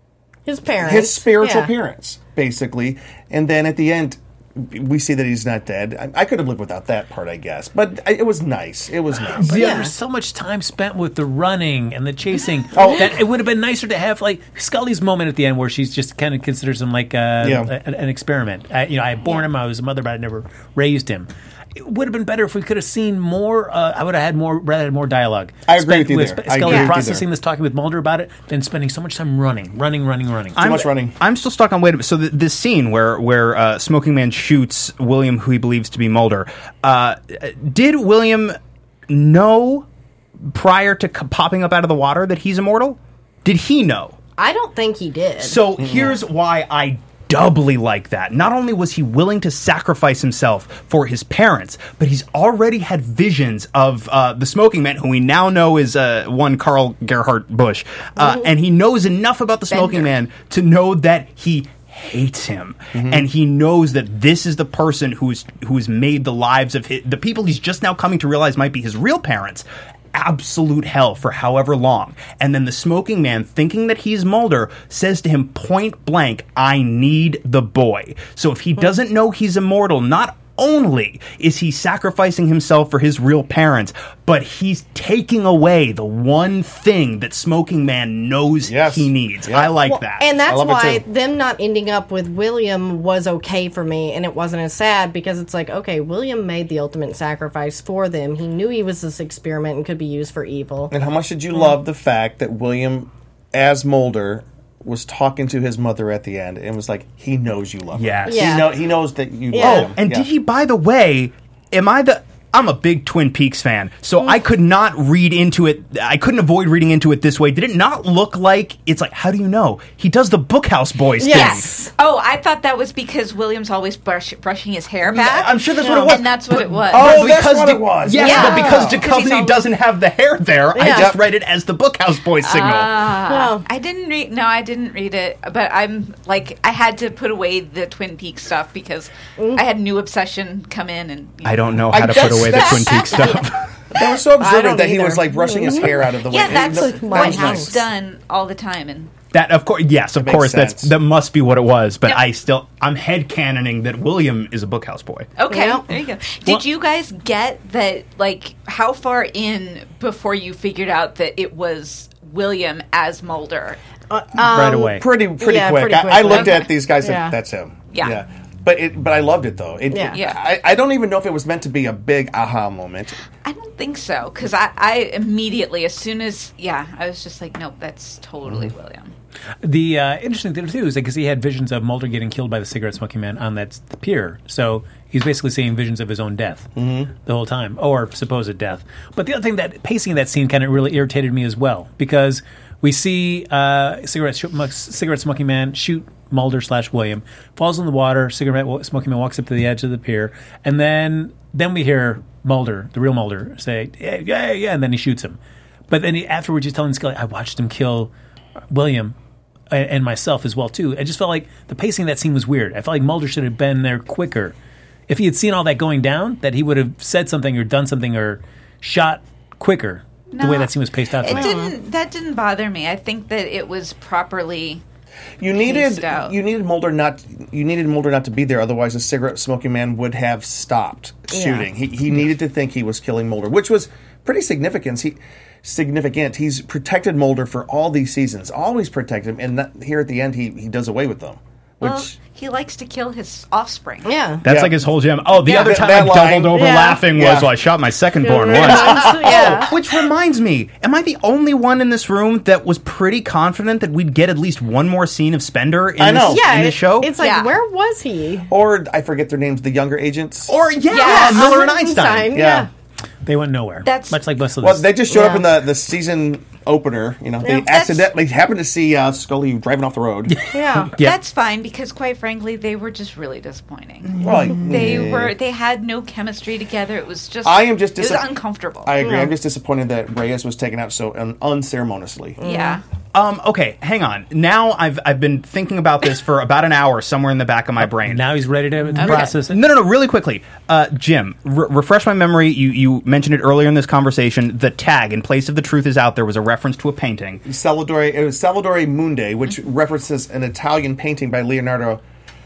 His parents. his spiritual Yeah. parents, basically, and then at the end, we see that he's not dead. I, I could have lived without that part, I guess, but I, it was nice. It was nice. But Yeah. there was so much time spent with the running and the chasing Oh. that it would have been nicer to have like Scully's moment at the end where she's just kind of considers him like uh, Yeah. a- an experiment. I, you know, I had born him, I was a mother, but I never raised him. It would have been better if we could have seen more. Uh, I would have had more, rather had more dialogue. I agree Spent with you there. Sp- I Scully agree with you processing there. this, talking with Mulder about it, than spending so much time running, running, running, running. Too much running. I'm still stuck on wait a minute. So the, this scene where where uh, Smoking Man shoots William, who he believes to be Mulder, uh, did William know prior to c- popping up out of the water that he's immortal? Did he know? I don't think he did. So here's why I doubly like that. Not only was he willing to sacrifice himself for his parents, but he's already had visions of uh, the Smoking Man, who we now know is uh, one Carl Gerhard Busch, uh, and he knows enough about the Smoking Man to know that he hates him, and he knows that this is the person who's who's made the lives of his, the people he's just now coming to realize might be his real parents absolute hell for however long. And then the Smoking Man, thinking that he's Mulder, says to him point blank, I need the boy. So if he doesn't know he's immortal, not only is he sacrificing himself for his real parents, but he's taking away the one thing that Smoking Man knows Yes. he needs. Yeah. I like Well, that. And that's I love it why too. them not ending up with William was okay for me, and it wasn't as sad because it's like, okay, William made the ultimate sacrifice for them. He knew he was this experiment and could be used for evil. And how much did you love the fact that William as Mulder was talking to his mother at the end and was like, he knows you love him. Yes. Yeah. He, know, he knows that you Yeah. love Oh, him. and Yeah. did he, by the way, am I the... I'm a big Twin Peaks fan, so I could not read into it. I couldn't avoid reading into it this way. Did it not look like... It's like, how do you know? He does the Bookhouse Boys Yes. thing. Oh, I thought that was because William's always brush, brushing his hair back. I'm sure that's what it was. And that's what it was. Oh, But that's because what Du- it was. Yes, Yeah. but because Oh. 'Cause he's Duchovny always- doesn't have the hair there, I Yeah. just read it as the Bookhouse Boys signal. Wow. I didn't read. No, I didn't read it. But I'm like, I had to put away the Twin Peaks stuff because I had new obsession come in, and you I don't know I how to guess put away the that's- Twin Peaks stuff. They were so I don't observant that he either. was like brushing his hair out of the way. Yeah, that's That- that what was he's nice. done all the time, and That of course, yes, of makes course, that's sense. that must be what it was. But Yep. I still, I'm headcanoning that William is a Bookhouse Boy. okay, Yeah. there you go. Did you guys get that? Like, how far in before you figured out that it was William as Mulder? right away. Pretty, pretty Yeah, quick. pretty I, I quickly. looked at these guys. Yeah. And that's him. Yeah. But it, but I loved it though. It, Yeah. it- Yeah. I, I don't even know if it was meant to be a big aha moment. I don't think so because I, I immediately, as soon as yeah, I was just like, nope, that's totally William. The uh, interesting thing too is because he had visions of Mulder getting killed by the cigarette smoking man on that the pier, so he's basically seeing visions of his own death the whole time, or supposed death. But the other thing that pacing of that scene kind of really irritated me as well because we see uh, cigarette sh- cigarette smoking man shoot Mulder slash William, falls in the water. Cigarette wa- smoking man walks up to the edge of the pier, and then then we hear Mulder, the real Mulder, say yeah yeah yeah, and then he shoots him. But then he, afterwards, he's telling Scully, "I watched him kill William." And myself as well too. I just felt like the pacing of that scene was weird. I felt like Mulder should have been there quicker. If he had seen all that going down, that he would have said something or done something or shot quicker. The way No, that scene was paced out. to It me. didn't. That didn't bother me. I think that it was properly. You needed Paced out. you needed Mulder not you needed Mulder not to be there. Otherwise, the cigarette smoking man would have stopped shooting. He he needed to think he was killing Mulder, which was pretty significant. He significant. He's protected Mulder for all these seasons, always protected him, and that, here at the end, he he does away with them. Which Well, he likes to kill his offspring. Yeah. That's Yeah. like his whole gem. Oh, the Yeah. other That- time that I line- doubled over Yeah. laughing was, Yeah. well, I shot my second born once. yeah. Oh, which reminds me, am I the only one in this room that was pretty confident that we'd get at least one more scene of Spender in, I know. this, Yeah, in the it- show? It's like, Yeah. where was he? or I forget their names, the younger agents. or, yeah, Yeah. Miller and Einstein. Einstein. yeah. They went nowhere. That's- much like most of Well, this. they just showed up Yeah. in the, the season opener. You know, they Yeah. That's- accidentally happened to see uh, Scully driving off the road. Yeah. Yeah. That's fine because, quite frankly, they were just really disappointing. Well, like, They mm. were. They had no chemistry together. It was just. I am just It was disap- uncomfortable. I agree. Yeah. I'm just disappointed that Reyes was taken out so un- unceremoniously. yeah. Um, okay, hang on. Now I've I've been thinking about this for about an hour somewhere in the back of my brain. now he's ready to, to process it. No, no, no. Really quickly, uh, Jim, re- refresh my memory. You you mentioned it earlier in this conversation. The tag in place of "The Truth Is Out There" was a reference to a painting. Salvador, it was Salvador Mundi, which references an Italian painting by Leonardo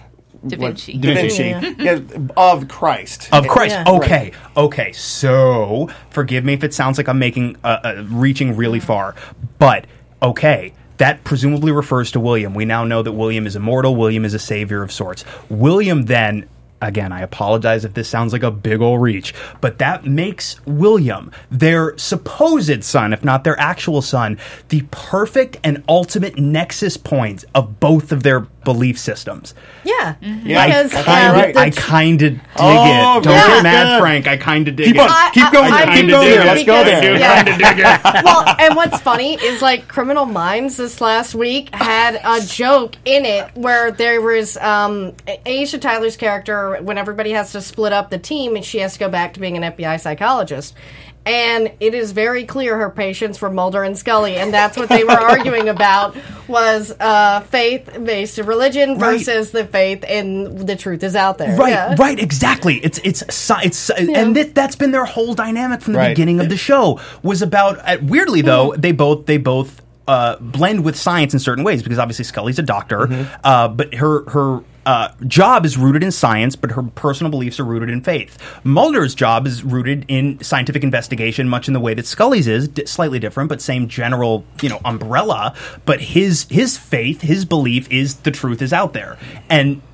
Da what- Vinci. Da Vinci, Yeah. yeah, of Christ. Of Christ. Yeah. Okay. Okay. So, forgive me if it sounds like I'm making uh, uh, reaching really far, but okay. That presumably refers to William. We now know that William is immortal. William is a savior of sorts. William then, again, I apologize if this sounds like a big ol' reach, but that makes William, their supposed son, if not their actual son, the perfect and ultimate nexus point of both of their belief systems. Yeah. Yeah, Because, I- Kind um, of, the I tr- kind of dig Oh, it. Don't yeah. get mad, Yeah. Frank. I kind of dig Keep it. on, keep going, I- keep kinda going. dig it. Let's go because- there. yeah. Kinda dig it. Well, and what's funny is like Criminal Minds this last week had a joke in it where there was um, Aisha Tyler's character when everybody has to split up the team and she has to go back to being an F B I psychologist. And it is very clear her patients were Mulder and Scully, and that's what they were arguing about was uh, faith-based religion Right. versus the faith in the truth is out there. Right, Yeah. right, exactly. It's it's sci- it's and that, that's been their whole dynamic from the Right. beginning of the show. Was about uh, weirdly though they both they both uh, blend with science in certain ways because obviously Scully's a doctor, uh, but her her. Uh, job is rooted in science, but her personal beliefs are rooted in faith. Mulder's job is rooted in scientific investigation, much in the way that Scully's is, d- slightly different, but same general, you know, umbrella. But his his faith, his belief is the truth is out there, and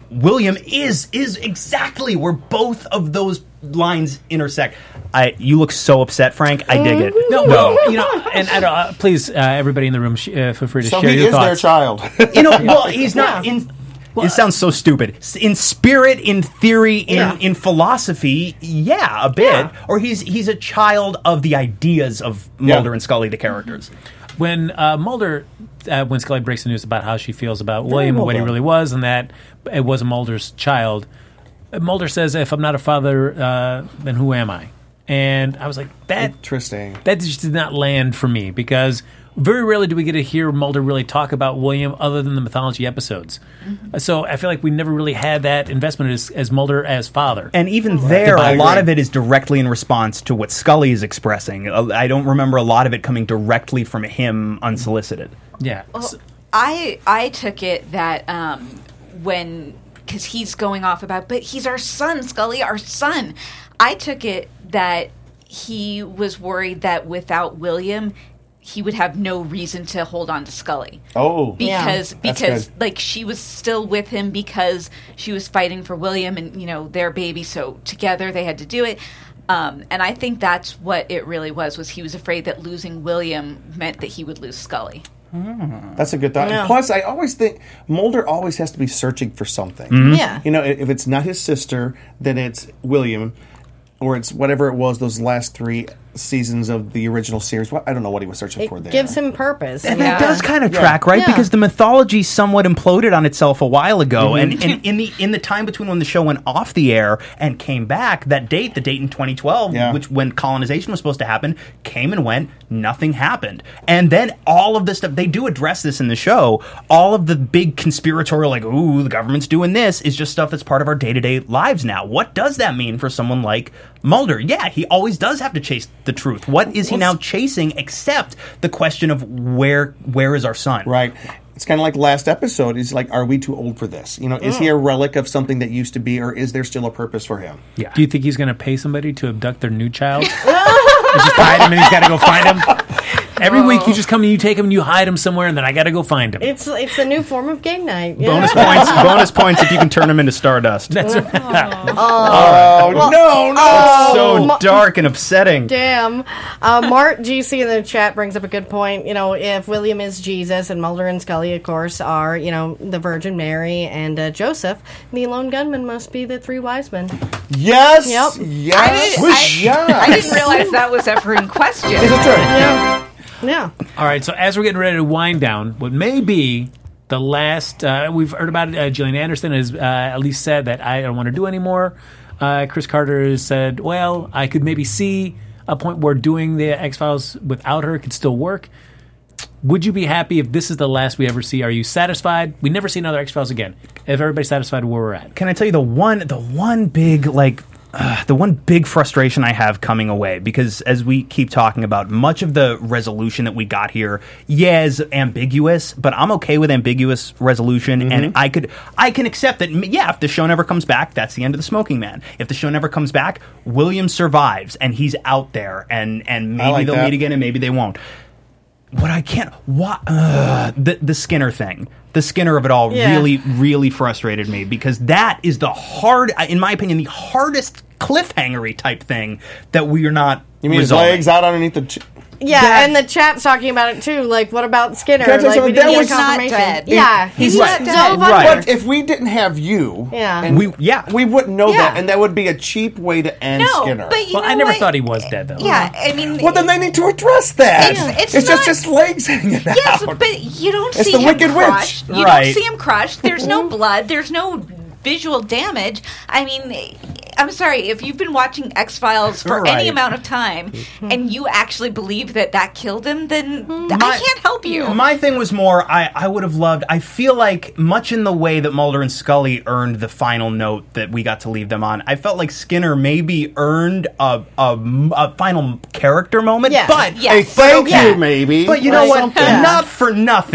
William is is exactly where both of those lines intersect. I you look so upset, Frank. I dig it. No, well, you know, and I don't, uh, please, uh, everybody in the room, sh- uh, feel free to So share he your is their thoughts. child. You know, well, he's not in. It sounds so stupid. In spirit, in theory, in, Yeah. in philosophy, yeah, a bit. Yeah. Or he's he's a child of the ideas of Mulder Yeah. and Scully, the characters. When uh, Mulder, uh, when Scully breaks the news about how she feels about William and what he well really was, and that it was Mulder's child, Mulder says, "If I'm not a father, uh, then who am I?" And I was like, that Interesting. that just did not land for me because very rarely do we get to hear Mulder really talk about William other than the mythology episodes. Mm-hmm. So I feel like we never really had that investment as, as Mulder as father. And even there, I a lot agree. of it is directly in response to what Scully is expressing. Uh, I don't remember a lot of it coming directly from him unsolicited. yeah. So- I I took it that um, when because he's going off about, but he's our son, Scully, our son. I took it that he was worried that without William, he would have no reason to hold on to Scully. Oh, because That's because good. like she was still with him because she was fighting for William and you know their baby, so together they had to do it. Um, and I think that's what it really was. Was he was afraid that losing William meant that he would lose Scully. That's a good thought. Yeah. And plus, I always think Mulder always has to be searching for something. Yeah. You know, i- if it's not his sister, then it's William, or it's whatever it was those last three seasons of the original series. What I don't know what he was searching for It there. gives him purpose. And Yeah. that does kind of track, right? Yeah. Because the mythology somewhat imploded on itself a while ago, Mm-hmm. and, and in the in the time between when the show went off the air and came back, that date, the date in twenty twelve, Yeah. which when colonization was supposed to happen, came and went, nothing happened, and then all of this stuff they do address this in the show. All of the big conspiratorial, like, ooh, the government's doing this, is just stuff that's part of our day to day lives now. What does that mean for someone like Mulder? Yeah, he always does have to chase the truth. What is he now chasing except the question of where where is our son? Right. It's kind of like last episode. Is like, are we too old for this? You know, is he a relic of something that used to be, or is there still a purpose for him? Yeah. Do you think he's going to pay somebody to abduct their new child? And just hide him and he's got to go find him? Every week you just come and you take him and you hide him somewhere and then I got to go find him. It's it's a new form of game night. Yeah. Bonus points. Bonus points if you can turn him into Stardust. That's right. Oh, no, no! so Ma- dark and upsetting. Damn. Uh, Mart G C in the chat brings up a good point. You know, if William is Jesus and Mulder and Scully, of course, are, you know, the Virgin Mary and uh, Joseph, the lone gunman must be the three wise men. Yes! Yep. Yes! I, I, yes! I didn't realize that was ever in question. Is it true? Yeah. Yeah. All right, so as we're getting ready to wind down, what may be the last, uh, we've heard about it, uh, Gillian Anderson has uh, at least said that I don't want to do anymore. Uh, Chris Carter has said, well, I could maybe see a point where doing the X-Files without her could still work. Would you be happy if this is the last we ever see? Are you satisfied? We never see another X-Files again. If everybody's satisfied where we're at. Can I tell you the one the one big like uh, the one big frustration I have coming away, because as we keep talking about, much of the resolution that we got here, yeah, is ambiguous, but I'm okay with ambiguous resolution, and I could I can accept that. Yeah, if the show never comes back, that's the end of the Smoking Man. If the show never comes back, William survives and he's out there, and and maybe like they'll that. meet again, and maybe they won't. What I can't, what uh, the the Skinner thing, the Skinner of it all, Yeah. really, really frustrated me, because that is the hard, in my opinion, the hardest cliffhangery type thing that we are not. You mean resolving. his legs out underneath the... Ch- Yeah, That- and the chat's talking about it too. Like, what about Skinner? Can I tell you Like, we something? didn't That get was- not confirmation. dead. Yeah, He's he's not dove dead. under. Right. But if we didn't have you, Yeah. and We- yeah. we wouldn't know Yeah. that, and that would be a cheap way to end No, Skinner. but you Well, know I never what? thought he was dead, though. Yeah, I mean, well, then they need to address that. It's- it's just not- his legs hanging out. yes, but you don't It's see the him Wicked Witch. crushed. You Right. don't see him crushed. There's no blood. There's no visual damage. I mean, I'm sorry, if you've been watching X-Files for Right. any amount of time and you actually believe that that killed him, then I My- can't help you. My thing was more, I, I would have loved, I feel like, much in the way that Mulder and Scully earned the final note that we got to leave them on, I felt like Skinner maybe earned a, a, a final character moment, Yeah. but Yes. A thank Yeah. you, maybe. But you know Right. what? Something. Yeah. Not for nothing.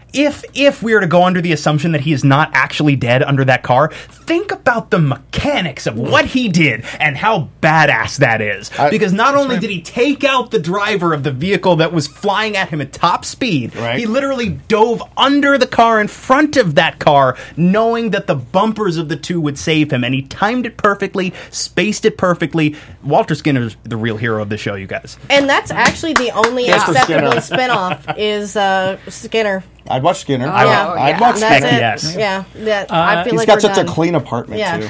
if if we were to go under the assumption that he is not actually dead under that car, think about the mechanics of what he did and how badass that is. I- because not only right. did he take out the driver of the vehicle that was flying at him at top speed, Right. he literally dove under the car in front of that car, knowing that the bumpers of the two would save him, and he timed it perfectly, spaced it perfectly. Walter Skinner's the real hero of the show, you guys. And that's actually the only Yes, for acceptable Skinner. spinoff is uh, Skinner. I'd watch Skinner. Oh, I, yeah. I'd yeah. watch That's Skinner. it. yes. Yeah, that, I feel He's like got we're such done. a clean apartment Yeah.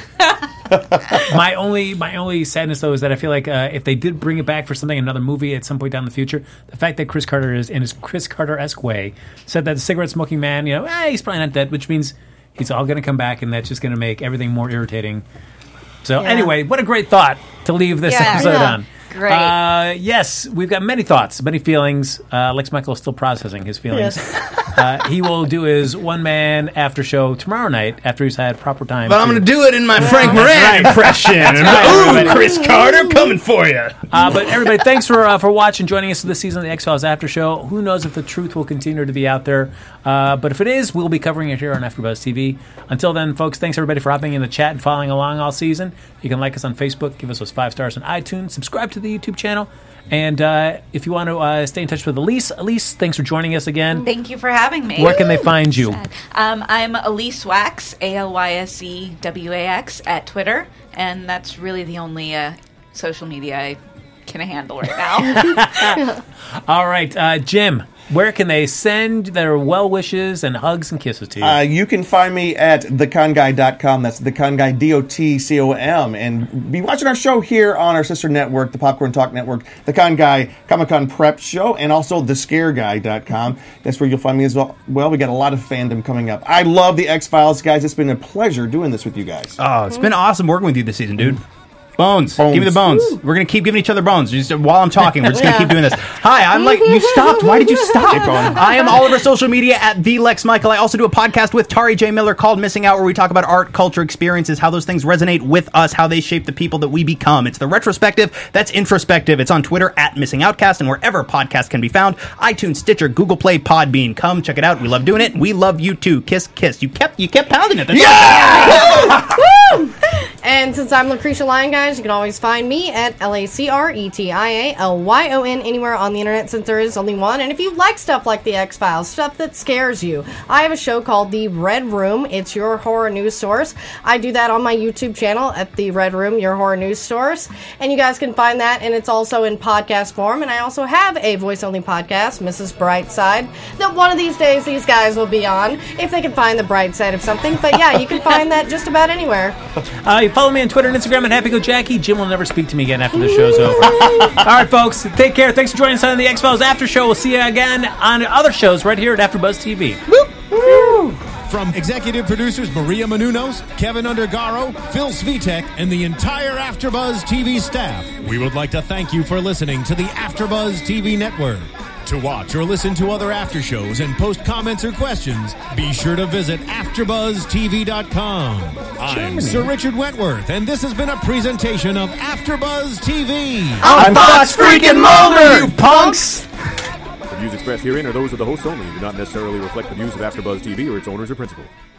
too. my only my only sadness though is that I feel like uh, if they did bring it back for something, another movie at some point down the future, the fact that Chris Carter is in his Chris Carter-esque way said that the cigarette smoking man, you know, eh, he's probably not dead, which means he's all going to come back, and that's just going to make everything more irritating. So Yeah. anyway, what a great thought to leave this Yeah. episode Yeah. on. Great. Uh, yes, we've got many thoughts, many feelings. Uh, Lex Michael is still processing his feelings. Yes. uh, he will do his one-man after show tomorrow night after he's had proper time. But I'm to- going to do it in my Frank Moran impression. right. Ooh, Chris Carter, coming for you. Uh, but everybody, thanks for uh, for watching, joining us this season of the X-Files After Show. Who knows if the truth will continue to be out there? Uh, but if it is, we'll be covering it here on AfterBuzz T V. Until then, folks, thanks everybody for hopping in the chat and following along all season. You can like us on Facebook, give us those five stars on iTunes, subscribe to the YouTube channel, and uh, if you want to uh, stay in touch with Elise, Elise, thanks for joining us again. Thank you for having me. Where can they find you? Um, I'm Elise Wax, A L Y S E W A X, at Twitter, and that's really the only uh, social media I can handle right now. All right, uh, Jim, where can they send their well wishes and hugs and kisses to you? Uh, you can find me at the con guy dot com. That's the con guy, D O T C O M. And be watching our show here on our sister network, the Popcorn Talk Network, the Con Guy Comic Con Prep Show, and also the scare guy dot com. That's where you'll find me as well. Well, we got a lot of fandom coming up. I love the X-Files, guys. It's been a pleasure doing this with you guys. Oh, it's been awesome working with you this season, dude. Bones. Bones. Give me the bones. Woo. We're going to keep giving each other bones. Just while I'm talking, we're just going to Yeah. keep doing this. Hi, I'm like, you stopped. Why did you stop? I am all over social media at the Lex Michael. I also do a podcast with Tari J. Miller called Missing Out, where we talk about art, culture, experiences, how those things resonate with us, how they shape the people that we become. It's the retrospective. That's introspective. It's on Twitter at Missing Outcast and wherever podcasts can be found. iTunes, Stitcher, Google Play, Podbean. Come check it out. We love doing it. We love you too. Kiss, kiss. You kept you kept pounding it. That's Woo! And since I'm Lucretia Lyon, guys, you can always find me at L A C R E T I A L Y O N anywhere on the internet, since there is only one. And if you like stuff like the X-Files, stuff that scares you, I have a show called The Red Room. It's your horror news source. I do that on my YouTube channel at The Red Room, your horror news source. And you guys can find that, and it's also in podcast form. And I also have a voice-only podcast, Missus Brightside, that one of these days these guys will be on, if they can find the bright side of something. But yeah, you can find that just about anywhere. Uh, you follow me on Twitter and Instagram at HappyGoJackie. Jim will never speak to me again after the show's over. All right, folks, take care. Thanks for joining us on the X-Files After Show. We'll see you again on other shows right here at AfterBuzz T V. From executive producers Maria Menounos, Kevin Undergaro, Phil Svitek, and the entire AfterBuzz T V staff, we would like to thank you for listening to the AfterBuzz T V network. To watch or listen to other after shows and post comments or questions, be sure to visit after buzz T V dot com. I'm Sir Richard Wentworth, and this has been a presentation of AfterBuzz T V. I'm Fox freaking Mulder, you punks! The views expressed herein are those of the hosts only and do not necessarily reflect the views of AfterBuzz T V or its owners or principals.